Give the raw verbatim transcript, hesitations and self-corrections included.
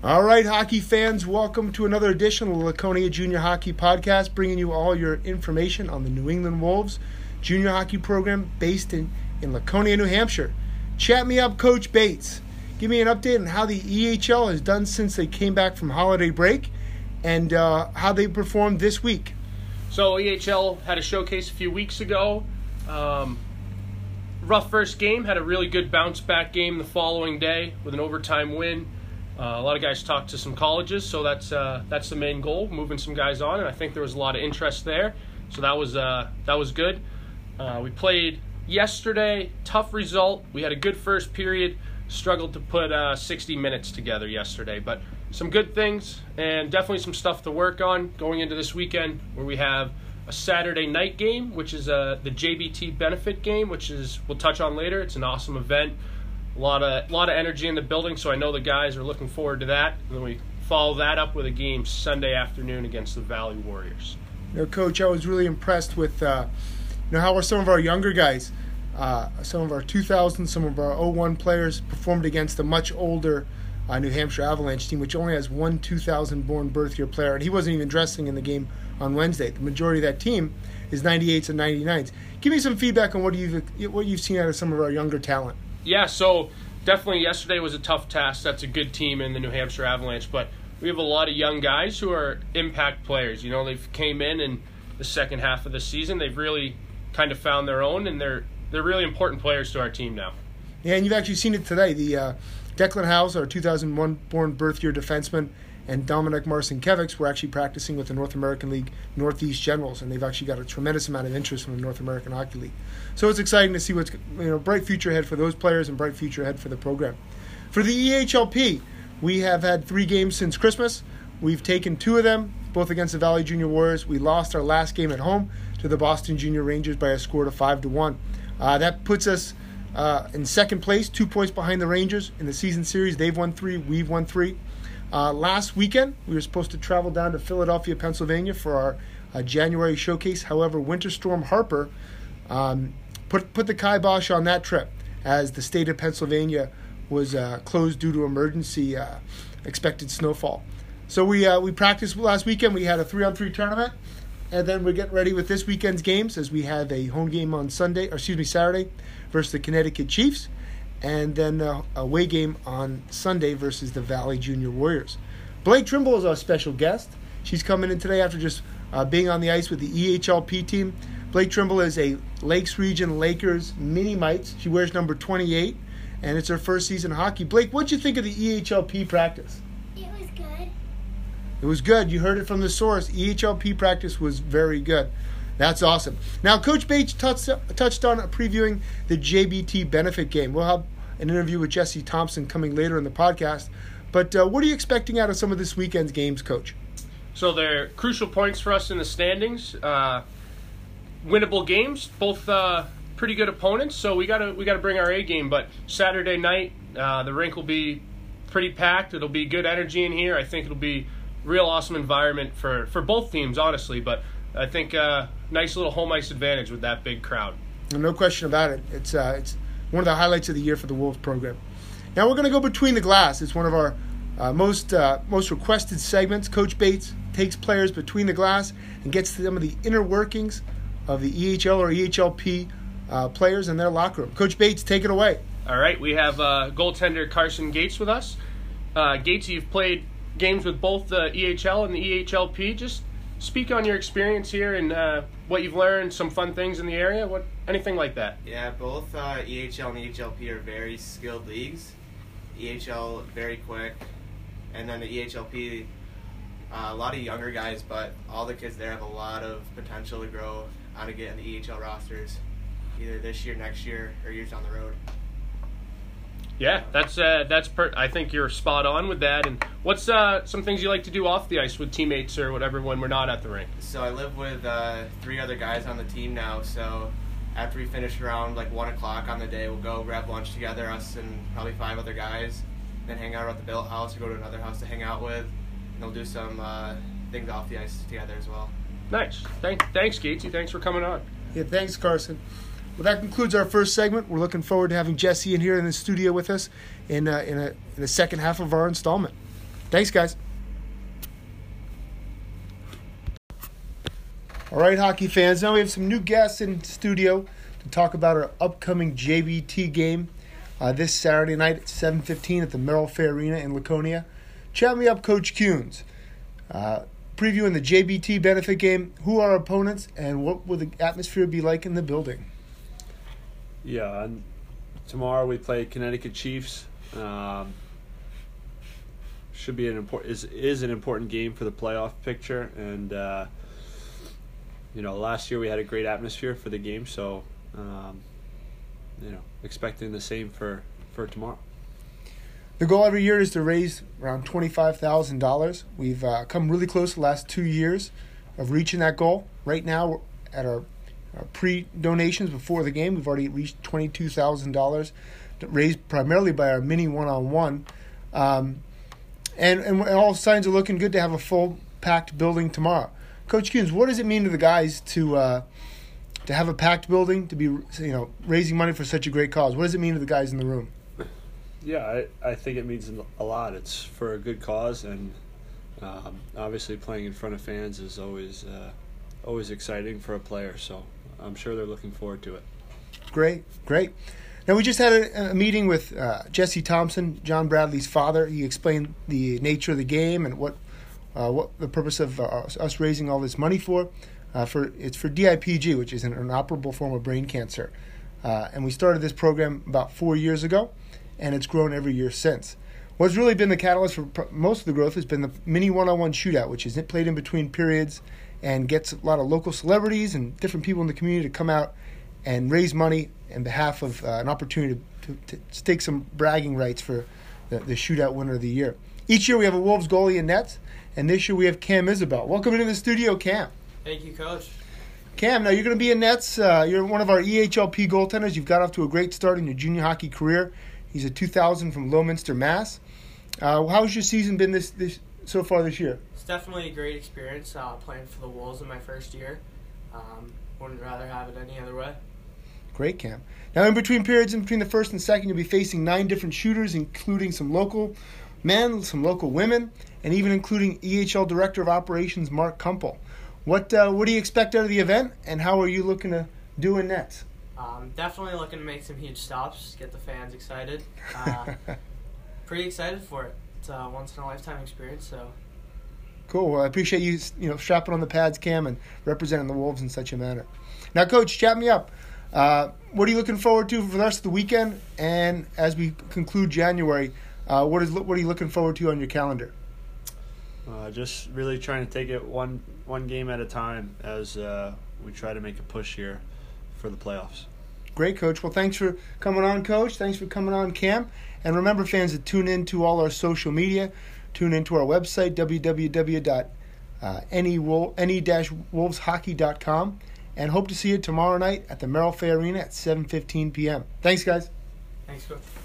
All right, hockey fans, welcome to another edition of the Laconia Junior Hockey Podcast, bringing you all your information on the New England Wolves junior hockey program based in, in Laconia, New Hampshire. Chat me up, Coach Bates. Give me an update on how the E H L has done since they came back from holiday break and uh, how they performed this week. So E H L had a showcase a few weeks ago. Um, rough first game, had a really good bounce-back game the following day with an overtime win. Uh, a lot of guys talked to some colleges, so that's uh, that's the main goal, moving some guys on, and I think there was a lot of interest there, so that was uh, that was good. Uh, we played yesterday, tough result. We had a good first period, struggled to put uh, sixty minutes together yesterday, but some good things and definitely some stuff to work on going into this weekend, where we have a Saturday night game, which is uh, the J B T benefit game, which is we'll touch on later. It's an awesome event. A lot of a lot of energy in the building, so I know the guys are looking forward to that. And then we follow that up with a game Sunday afternoon against the Valley Warriors. You know, Coach, I was really impressed with uh, you know how are some of our younger guys, uh, some of our two thousand, some of our oh one players performed against a much older uh, New Hampshire Avalanche team, which only has one two thousand born birth year player, and he wasn't even dressing in the game on Wednesday. The majority of that team is ninety-eights and ninety-nines. Give me some feedback on what you've what you've seen out of some of our younger talent. Yeah, so definitely yesterday was a tough task. That's a good team in the New Hampshire Avalanche, but we have a lot of young guys who are impact players. You know, they've came in in the second half of the season. They've really kind of found their own, and they're they're really important players to our team now. Yeah, and you've actually seen it today. The uh, Declan House, our two thousand one born birth year defenseman, and Dominic Marcinkiewicz were actually practicing with the North American League Northeast Generals, and they've actually got a tremendous amount of interest from the North American Hockey League. So it's exciting to see what's, you know, bright future ahead for those players and bright future ahead for the program. For the E H L P, we have had three games since Christmas. We've taken two of them, both against the Valley Junior Warriors. We lost our last game at home to the Boston Junior Rangers by a score of five to one. Uh, that puts us uh, in second place, two points behind the Rangers in the season series. They've won three, we've won three. Uh, last weekend, we were supposed to travel down to Philadelphia, Pennsylvania for our uh, January showcase. However, Winter Storm Harper um, put put the kibosh on that trip, as the state of Pennsylvania was uh, closed due to emergency uh, expected snowfall. So we uh, we practiced last weekend. We had a three-on-three tournament, and then we're getting ready with this weekend's games, as we have a home game on Sunday, or excuse me, Saturday, versus the Connecticut Chiefs. And then a away game on Sunday versus the Valley Junior Warriors. Blake Trimble is our special guest. She's coming in today after just uh, being on the ice with the E H L P team. Blake Trimble is a Lakes Region Lakers mini mites. She wears number twenty-eight, and it's her first season of hockey. Blake, what'd you think of the E H L P practice? It was good. It was good. You heard it from the source. E H L P practice was very good. That's awesome. Now, Coach Bates touched, touched on previewing the J B T benefit game. We'll have an interview with Jesse Thompson coming later in the podcast. But uh, what are you expecting out of some of this weekend's games, Coach? So they're crucial points for us in the standings. Uh, winnable games, both uh, pretty good opponents. So we gotta we gotta bring our A game. But Saturday night, uh, the rink will be pretty packed. It'll be good energy in here. I think it'll be real awesome environment for, for both teams, honestly. But I think uh, nice little home ice advantage with that big crowd. No question about it. It's uh, it's one of the highlights of the year for the Wolves program. Now we're going to go between the glass. It's one of our uh, most uh, most requested segments. Coach Bates takes players between the glass and gets to some of the inner workings of the E H L or E H L P uh, players in their locker room. Coach Bates, take it away. All right, we have uh, goaltender Carson Gates with us. Uh, Gates, you've played games with both the E H L and the E H L P. Just speak on your experience here and uh, what you've learned, some fun things in the area, what anything like that. Yeah, both uh, E H L and E H L P are very skilled leagues. E H L very quick, and then the E H L P, uh, a lot of younger guys, but all the kids there have a lot of potential to grow out to get in the E H L rosters, either this year, next year, or years down the road. Yeah, that's uh, that's per- I think you're spot on with that. And what's uh, some things you like to do off the ice with teammates or whatever when we're not at the rink? So I live with uh, three other guys on the team now. So after we finish around like one o'clock on the day, we'll go grab lunch together, us and probably five other guys. Then hang out at the Built House or go to another house to hang out with. And they'll do some uh, things off the ice together as well. Nice. Thank, thanks, Gatesy. Thanks for coming on. Yeah, thanks, Carson. Well, that concludes our first segment. We're looking forward to having Jesse in here in the studio with us in, uh, in, a, in the second half of our installment. Thanks, guys. All right, hockey fans. Now we have some new guests in studio to talk about our upcoming J B T game uh, this Saturday night at seven fifteen at the Merrill Fair Arena in Laconia. Chat me up, Coach Kuhns. Uh, previewing the J B T benefit game, who are our opponents, and what will the atmosphere be like in the building? Yeah, and tomorrow we play Connecticut Chiefs. Um, should be an important is is an important game for the playoff picture, and uh, you know, last year we had a great atmosphere for the game, so um, you know, expecting the same for, for tomorrow. The goal every year is to raise around twenty-five thousand dollars. We've uh, come really close the last two years of reaching that goal. Right now, we're at our, our pre-donations before the game, we've already reached twenty-two thousand dollars, raised primarily by our mini one-on-one. Um, and, and all signs are looking good to have a full packed building tomorrow. Coach Kuhns, what does it mean to the guys to uh, to have a packed building, to be you know raising money for such a great cause? What does it mean to the guys in the room? Yeah, I, I think it means a lot. It's for a good cause, and um, obviously playing in front of fans is always uh, always exciting for a player. So I'm sure they're looking forward to it. Great, great. Now, we just had a, a meeting with uh, Jesse Thompson, John Bradley's father. He explained the nature of the game and what uh, what the purpose of uh, us raising all this money for. Uh, for it's for D I P G, which is an inoperable form of brain cancer. Uh, and we started this program about four years ago, and it's grown every year since. What's really been the catalyst for pr- most of the growth has been the mini one-on-one shootout, which is played in between periods and gets a lot of local celebrities and different people in the community to come out and raise money on behalf of uh, an opportunity to, to, to stake some bragging rights for the, the shootout winner of the year. Each year we have a Wolves goalie in nets, and this year we have Cam Isabel. Welcome into the studio, Cam. Thank you, Coach. Cam, now you're going to be in nets. Uh, you're one of our E H L P goaltenders. You've got off to a great start in your junior hockey career. He's a two thousand from Lowminster, Mass. Uh, how's your season been this, this so far this year? It's definitely a great experience uh, playing for the Wolves in my first year. Um, wouldn't rather have it any other way. Great, Cam. Now, in between periods, in between the first and second, you'll be facing nine different shooters, including some local men, some local women, and even including E H L Director of Operations Mark Kumpel. What uh, what do you expect out of the event, and how are you looking to do in nets? Um, definitely looking to make some huge stops, get the fans excited. Uh, pretty excited for it. It's a once-in-a-lifetime experience, so... Cool. Well, I appreciate you, you know, strapping on the pads, Cam, and representing the Wolves in such a manner. Now, Coach, chat me up. Uh, what are you looking forward to for the rest of the weekend? And as we conclude January, uh, what is what are you looking forward to on your calendar? Uh, just really trying to take it one one game at a time as uh, we try to make a push here for the playoffs. Great, Coach. Well, thanks for coming on, Coach. Thanks for coming on, Cam. And remember, fans, to tune in to all our social media. Tune into our website, w w w dot any dash wolves hockey dot com. And hope to see you tomorrow night at the Merrill Fair Arena at seven fifteen p.m. Thanks, guys. Thanks, Coach.